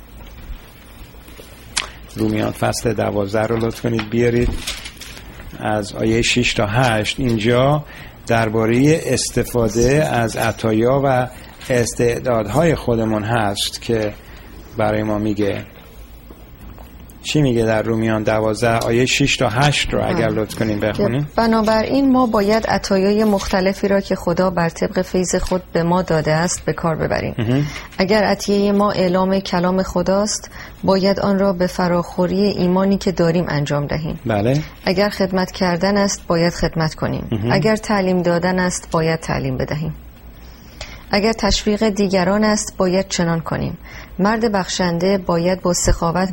رومیان فصل 12 رو لطف کنید بیارید از آیه 6 تا 8. اینجا درباره استفاده از عطایا و استعدادهای خودمون هست که برای ما میگه. چی میگه در رومیان 12 آیه 6 تا 8 رو اگر لطف کنیم بخونیم. بنابراین ما باید عطایای مختلفی را که خدا بر طبق فیض خود به ما داده است به کار ببریم. اگر عطیه ما اعلام کلام خداست باید آن را به فراخوری ایمانی که داریم انجام دهیم. بله. اگر خدمت کردن است باید خدمت کنیم. اگر تعلیم دادن است باید تعلیم بدهیم. اگر تشویق دیگران است باید چنان کنیم. مرد بخشنده باید با سخاوت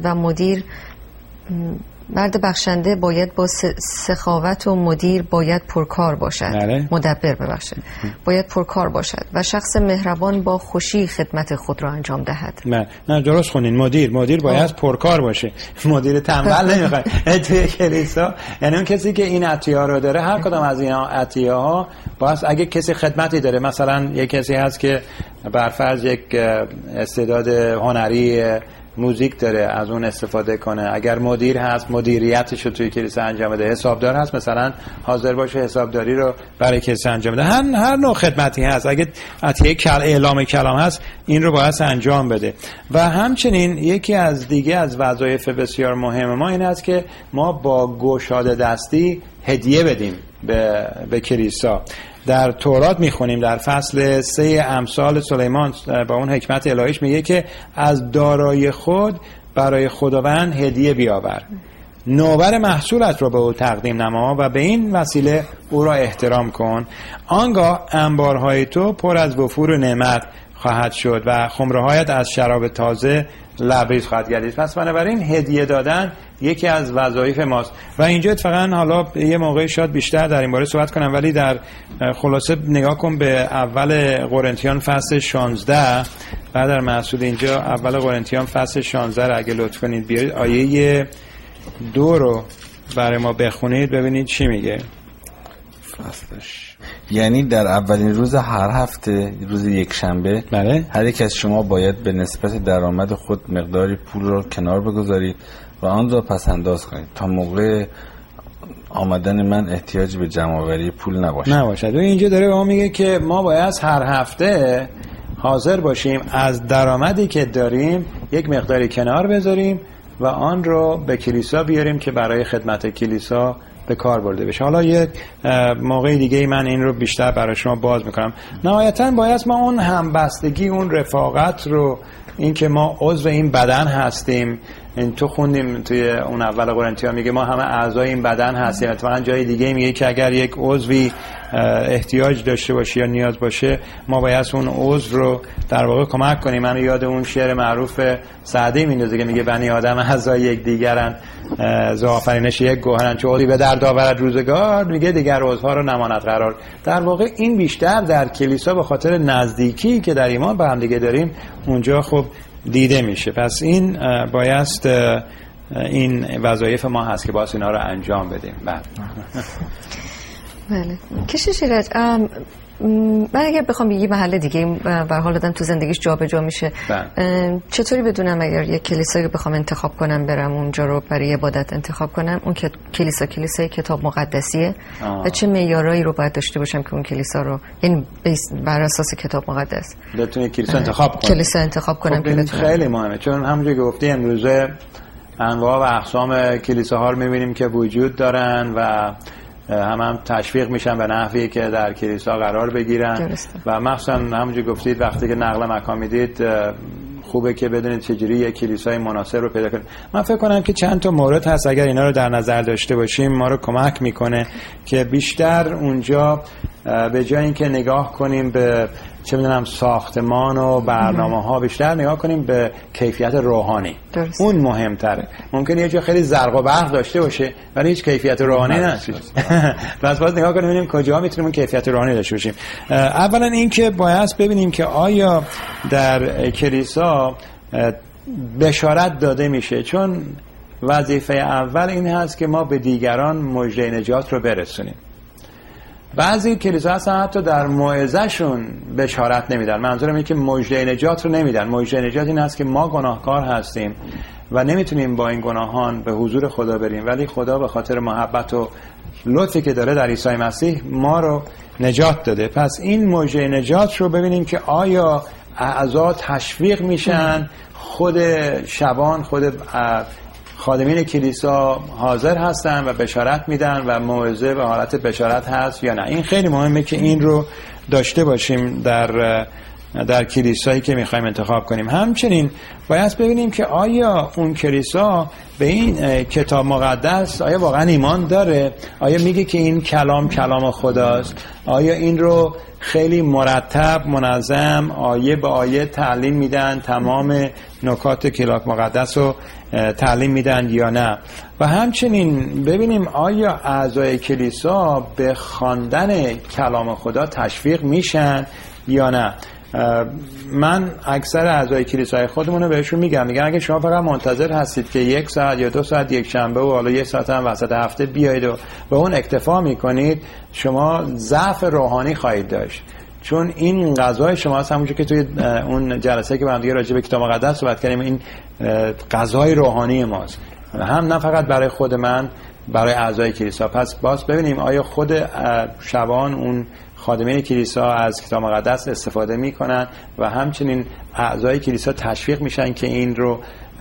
و مدیر باید پرکار باشد. مدبر باید پرکار باشد و شخص مهربان با خوشی خدمت خود را انجام دهد. نه درست خونین. مدیر باید پرکار باشه. مدیر تنبل نمیخواد توی کلیسا. یعنی اون کسی که این عطیه ها رو داره، هر کدام از این عطیه ها باز اگه کسی خدمتی داره، مثلا یک کسی هست که برفرض یک استعداد هنری موزیک داره از اون استفاده کنه، اگر مدیر هست مدیریتش رو توی کلیسا انجام بده، حسابدار هست مثلا حاضر باشه حسابداری رو برای کلیسا انجام بده، هر نوع خدمتی هست، اگه عطیه اعلام کلام هست این رو باید انجام بده. و همچنین یکی از دیگه از وظایف بسیار مهم ما این است که ما با گشاده دستی هدیه بدیم به کلیسا. در تورات میخونیم در فصل 3 امثال سلیمان با اون حکمت الهیش میگه که از دارایی خود برای خداوند هدیه بیاور، نوبر محصولت رو به او تقدیم نما و به این وسیله او را احترام کن، آنگاه انبارهای تو پر از وفور و نعمت خواهد شد و خمرهایت از شراب تازه لبریز خواهد گردید. پس بنابراین هدیه دادن یکی از وظایف ماست. و اینجا اتفاقا حالا یه موقعی شاید بیشتر در این باره صحبت کنم، ولی در خلاصه نگاه کن به اول قرنتیان فصل 16 بعد در محصول اینجا اول قرنتیان فصل 16 رو اگه لطف کنید بیارید آیه 2 رو برای ما بخونید ببینید چی میگه فصلش. یعنی در اولین روز هر هفته، روز یکشنبه، بله، هر یک از شما باید به نسبت درآمد خود مقداری پول را کنار بگذارید و آن را پس انداز کنید تا موقع آمدن من احتیاج به جمع‌آوری پول نباشد. و اینجا داره به ما میگه که ما باید هر هفته حاضر باشیم از درآمدی که داریم یک مقداری کنار بذاریم و آن رو به کلیسا بیاریم که برای خدمت کلیسا به کار برده بشه. حالا یک موقع دیگه من این رو بیشتر برای شما باز میکنم. نهایتاً باید ما اون همبستگی، اون رفاقت رو، این که ما عضو این بدن هستیم، این تو خوندیم توی اون اول قرنتیان میگه ما همه اعضای این بدن هستیم. اتفاقا جای دیگه میگه که اگر یک عضوی احتیاج داشته باشه یا نیاز باشه ما باید اون عضو رو در واقع کمک کنیم. من یاد اون شعر معروف سعدی میندازه که میگه بنی آدم اعضای یک دیگرن، ز آفرینش یک گوهرن، چه عضوی به درد آورد روزگار، میگه دیگر عضوها رو نماند قرار. در واقع این بیشتر در کلیسا به خاطر نزدیکی که در ایمان به هم دیگه داریم اونجا خب دیده میشه. پس این بایست این وظایف ما هست که باید اینا رو انجام بدیم. بله. کشش ایرج، من اگر بخوام یه محل دیگه به حال آدم تو زندگیش جا به جا میشه، چطوری بدونم اگر یک کلیسایی رو بخوام انتخاب کنم برم اونجا رو برای عبادت انتخاب کنم، اون که کلیسای کتاب مقدسیه و چه معیارایی رو باید داشته باشم که اون کلیسا رو، یعنی بر اساس کتاب مقدس بتونی کلیسا انتخاب کنم که بتونم. خیلی مهمه، چون همونجوری که گفتی امروزه انواع و اقسام کلیساها رو میبینیم که وجود دارن و هم تشویق میشن به نحوی که در کلیسا قرار بگیرن. درسته. و مخصوصا همونجوری گفتید وقتی که نقل مکان میدید خوبه که بدونید چجوری یک کلیسای مناسب رو پیدا کنید. من فکر کنم که چند تا مورد هست اگر اینا رو در نظر داشته باشیم ما رو کمک میکنه که بیشتر اونجا به جای اینکه نگاه کنیم به چه میدونم ساختمان و برنامه‌ها بیشتر نگاه کنیم به کیفیت روحانی. درست. اون مهمتره. ممکنه یه جا خیلی زرق و برق داشته باشه ولی هیچ کیفیت روحانی نداشته باشه. باید نگاه کنیم ببینیم کجا میتونیم اون کیفیت روحانی داشته باشیم. اولا این که باید ببینیم که آیا در کلیسا بشارت داده میشه، چون وظیفه اول این هست که ما به دیگران مژده نجات رو برسونیم. بعضی کلیسا هستن حتی در موعظه‌شون بشارت نمیدن. منظورم اینه که مژده نجات رو نمیدن. مژده نجات این هست که ما گناهکار هستیم و نمیتونیم با این گناهان به حضور خدا بریم، ولی خدا به خاطر محبت و لطفی که داره در عیسی مسیح ما رو نجات داده. پس این مژده نجات رو ببینیم که آیا اعضا تشویق میشن، خود شبان، خود خادمین کلیسا حاضر هستن و بشارت میدن و موعظه به حالت بشارت هست یا نه. این خیلی مهمه که این رو داشته باشیم در کلیسایی که میخوایم انتخاب کنیم. همچنین باید ببینیم که آیا اون کلیسا به این کتاب مقدس آیا واقعا ایمان داره، آیا میگه که این کلام خداست، آیا این رو خیلی مرتب منظم آیه به آیه تعلیم میدن، تمام نکات کتاب مقدس رو تعلیم میدن یا نه. و همچنین ببینیم آیا اعضای کلیسا به خواندن کلام خدا تشویق میشن یا نه. من اکثر اعضای کلیسای خودمون رو بهشون میگم اگه شما فقط منتظر هستید که 1 ساعت یا 2 ساعت یک شنبه و حالا 1 ساعت هم وسط هفته بیایید و به اون اکتفا میکنید، شما ضعف روحانی خواهید داشت. چون این غذای شما هست. همونجور که توی اون جلسه که با هم دیگه راجع به کتاب مقدس صحبت کردیم، این غذای روحانی ماست، هم نه فقط برای خود من، برای اعضای کلیسا. پس باز ببینیم آیا خود شبان اون خادمین کلیسا از کتاب مقدس استفاده میکنن و همچنین اعضای کلیسا تشویق میشن که این رو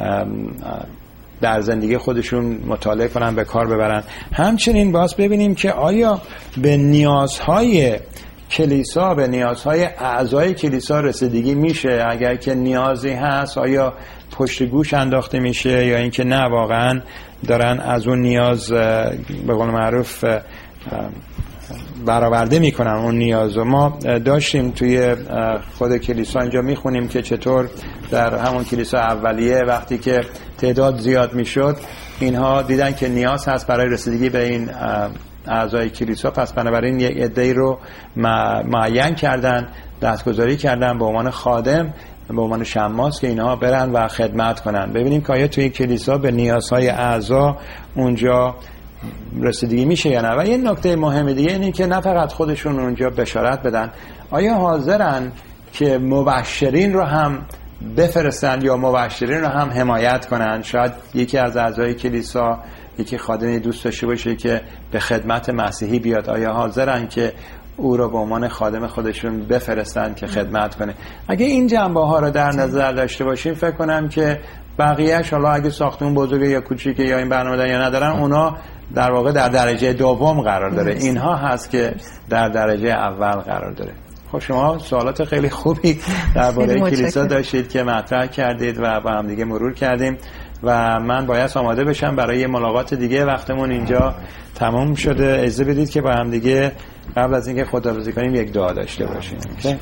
در زندگی خودشون مطالعه کنن، به کار ببرن. همچنین باز ببینیم که آیا به نیازهای کلیسا، به نیازهای اعضای کلیسا رسیدگی میشه؟ اگر که نیازی هست آیا پشت گوش انداخته میشه یا اینکه نه واقعا دارن از اون نیاز به قول معروف برآورده میکنن اون نیاز. و ما داشتیم توی خود کلیسا اینجا میخونیم که چطور در همون کلیسا اولیه وقتی که تعداد زیاد میشد اینها دیدن که نیاز هست برای رسیدگی به این اعضای کلیسا، پس بنابراین یک عده‌ای رو معین کردن، دستگذاری کردن به عنوان خادم، به عنوان شماس که اینها برن و خدمت کنن. ببینیم که آیا توی کلیسا به نیازهای اعضا اونجا رسیدگی میشه یا نه. و یه نکته مهم دیگه اینه که نه فقط خودشون اونجا بشارت بدن، آیا حاضرن که مبشرین رو هم بفرستن یا مبشرین رو هم حمایت کنن. شاید یکی از اعضای کلیسا، یکی خادمی دوست داشته باشه که به خدمت مسیحی بیاد، آیا حاضرن که او رو به عنوان خادم خودشون بفرستن که خدمت کنه؟ اگه این جنبه ها رو در نظر داشته باشیم فکر کنم که بقیه‌اش حالا اگه ساختمون بزرگه یا کوچیکه یا این برنامه دارن یا ندارن، اونا در واقع در درجه دوم قرار داره. اینها هست که در درجه اول قرار داره. خب شما سوالات خیلی خوبی درباره کلیسا داشتید که مطرح کردید و با هم دیگه مرور کردیم و من باید آماده بشم برای ملاقات دیگه. وقتمون اینجا تمام شده. اجازه بدید که با هم دیگه قبل از اینکه خداحافظی کنیم یک دعا داشته باشیم.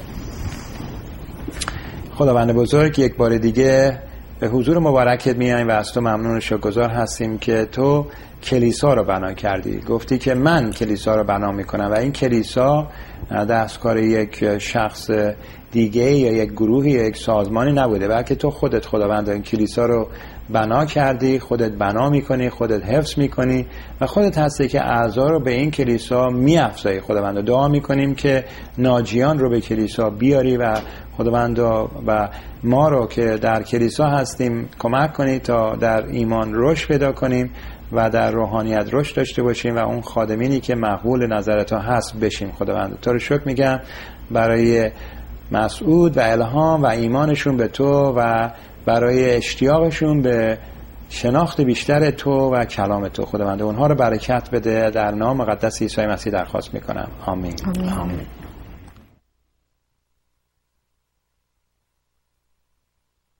خداوند بزرگ، یک بار دیگه به حضور مبارکت میاییم و از تو ممنون و شکرگزار هستیم که تو کلیسا رو بنا کردی. گفتی که من کلیسا رو بنا میکنم و این کلیسا دستکار یک شخص دیگه یا یک گروهی یا یک سازمانی نبوده، بلکه تو خودت خداوند این کلیسا رو بنا کردی، خودت بنا میکنی، خودت حفظ میکنی و خودت هستی که اعضا رو به این کلیسا میافزایی. خداوند دعا میکنیم که ناجیان رو به کلیسا بیاری و خداوند و ما رو که در کلیسا هستیم کمک کنی تا در ایمان رشد پیدا کنیم و در روحانیت رشد داشته باشیم و اون خادمینی که مقبول نظر تو هست بشیم. خداوند تو رو شکر میگم برای مسعود و الهام و ایمانشون به تو و برای اشتیاقشون به شناخت بیشتر تو و کلام تو. خداوند اونها رو برکت بده. در نام مقدس عیسی مسیح درخواست میکنم. آمین.